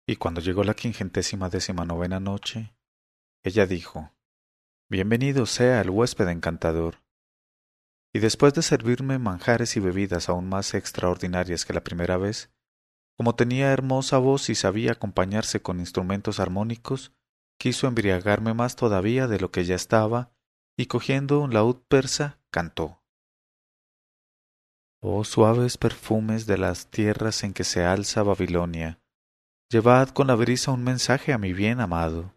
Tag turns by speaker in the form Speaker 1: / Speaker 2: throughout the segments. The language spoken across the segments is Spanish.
Speaker 1: Y cuando llegó la 519ª noche, ella dijo: Bienvenido sea el huésped encantador. Y después de servirme manjares y bebidas aún más extraordinarias que la primera vez, como tenía hermosa voz y sabía acompañarse con instrumentos armónicos, quiso embriagarme más todavía de lo que ya estaba, y cogiendo un laúd persa, cantó: Oh suaves perfumes de las tierras en que se alza Babilonia, llevad con la brisa un mensaje a mi bien amado.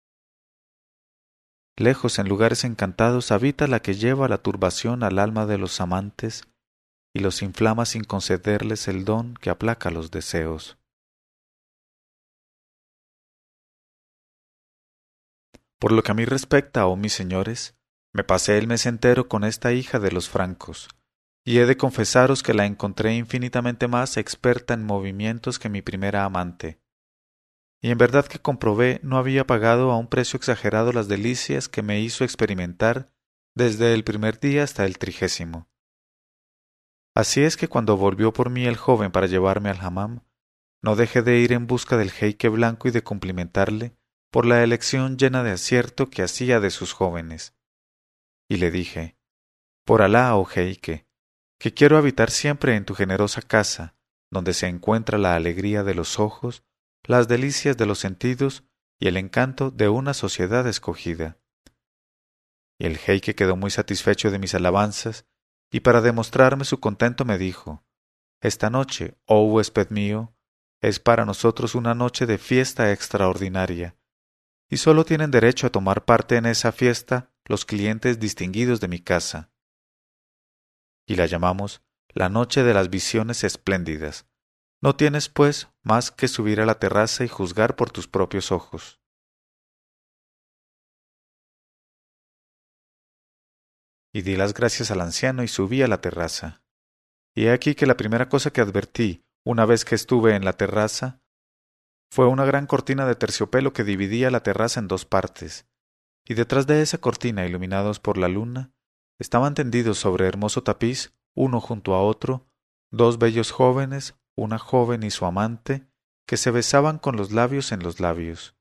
Speaker 1: Lejos en lugares encantados habita la que lleva la turbación al alma de los amantes y los inflama sin concederles el don que aplaca los deseos. Por lo que a mí respecta, oh mis señores, me pasé el mes entero con esta hija de los francos, y he de confesaros que la encontré infinitamente más experta en movimientos que mi primera amante, y en verdad que comprobé no había pagado a un precio exagerado las delicias que me hizo experimentar desde el primer día hasta el 30º. Así es que cuando volvió por mí el joven para llevarme al hammam, no dejé de ir en busca del jeique blanco y de cumplimentarle por la elección llena de acierto que hacía de sus jóvenes. Y le dije: Por Alá, oh jeique, que quiero habitar siempre en tu generosa casa, donde se encuentra la alegría de los ojos, las delicias de los sentidos y el encanto de una sociedad escogida. Y el jeique quedó muy satisfecho de mis alabanzas, y para demostrarme su contento me dijo: Esta noche, oh huésped mío, es para nosotros una noche de fiesta extraordinaria, y sólo tienen derecho a tomar parte en esa fiesta los clientes distinguidos de mi casa. Y la llamamos la noche de las visiones espléndidas. No tienes, pues, más que subir a la terraza y juzgar por tus propios ojos. Y di las gracias al anciano y subí a la terraza. Y he aquí que la primera cosa que advertí, una vez que estuve en la terraza, fue una gran cortina de terciopelo que dividía la terraza en dos partes, y detrás de esa cortina, iluminados por la luna, estaban tendidos sobre hermoso tapiz, uno junto a otro, dos bellos jóvenes, una joven y su amante, que se besaban con los labios en los labios.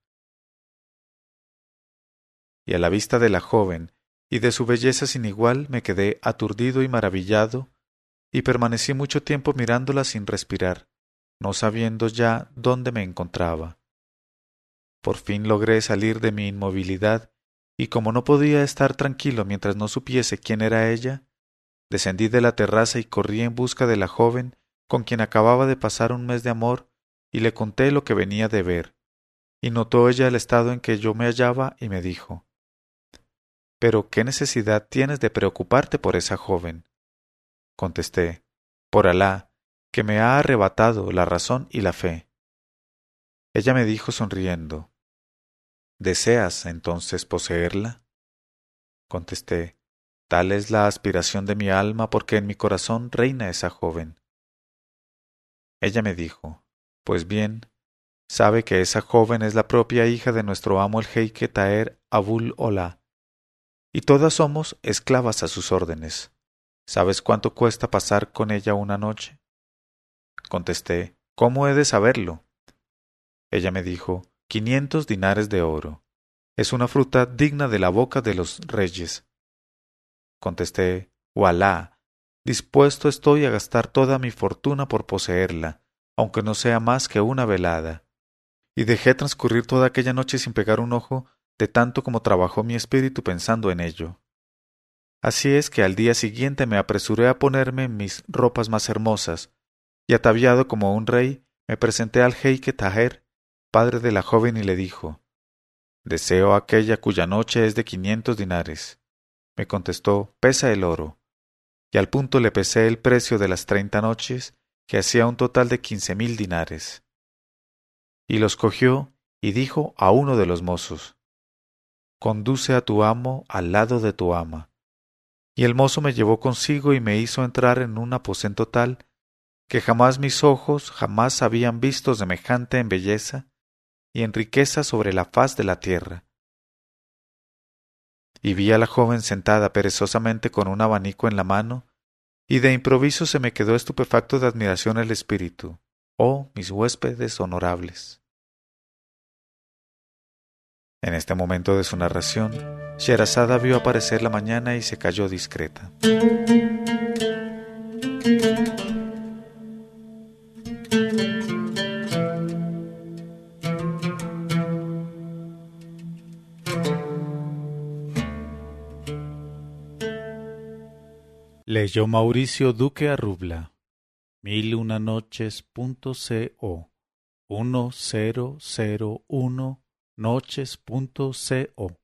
Speaker 1: Y a la vista de la joven y de su belleza sin igual me quedé aturdido y maravillado, y permanecí mucho tiempo mirándola sin respirar, no sabiendo ya dónde me encontraba. Por fin logré salir de mi inmovilidad, y como no podía estar tranquilo mientras no supiese quién era ella, descendí de la terraza y corrí en busca de la joven con quien acababa de pasar un mes de amor, y le conté lo que venía de ver, y notó ella el estado en que yo me hallaba y me dijo: «¿Pero qué necesidad tienes de preocuparte por esa joven?». Contesté: «Por Alá, que me ha arrebatado la razón y la fe». Ella me dijo sonriendo: «¿Deseas entonces poseerla?». Contesté: «Tal es la aspiración de mi alma porque en mi corazón reina esa joven». Ella me dijo: «Pues bien, sabe que esa joven es la propia hija de nuestro amo el jeique Taher Abul Olá, y todas somos esclavas a sus órdenes. ¿Sabes cuánto cuesta pasar con ella una noche?». Contesté: «¿Cómo he de saberlo?». Ella me dijo: 500 dinares de oro. Es una fruta digna de la boca de los reyes. Contesté: «Walá, dispuesto estoy a gastar toda mi fortuna por poseerla, aunque no sea más que una velada». Y dejé transcurrir toda aquella noche sin pegar un ojo, de tanto como trabajó mi espíritu pensando en ello. Así es que al día siguiente me apresuré a ponerme mis ropas más hermosas, y ataviado como un rey, me presenté al jeique Taher, padre de la joven, y le dijo: «Deseo aquella cuya noche es de 500 dinares». Me contestó: «Pesa el oro». Y al punto le pesé el precio de las 30 noches, que hacía un total de 15.000 dinares. Y los cogió y dijo a uno de los mozos: «Conduce a tu amo al lado de tu ama». Y el mozo me llevó consigo y me hizo entrar en un aposento tal que jamás mis ojos jamás habían visto semejante en belleza y en riqueza sobre la faz de la tierra. Y vi a la joven sentada perezosamente con un abanico en la mano, y de improviso se me quedó estupefacto de admiración el espíritu. Oh, mis huéspedes honorables. En este momento de su narración, Sherazada vio aparecer la mañana y se calló discreta. Leyó Mauricio Duque Arrubla, 1001noches.co, 1001noches.co.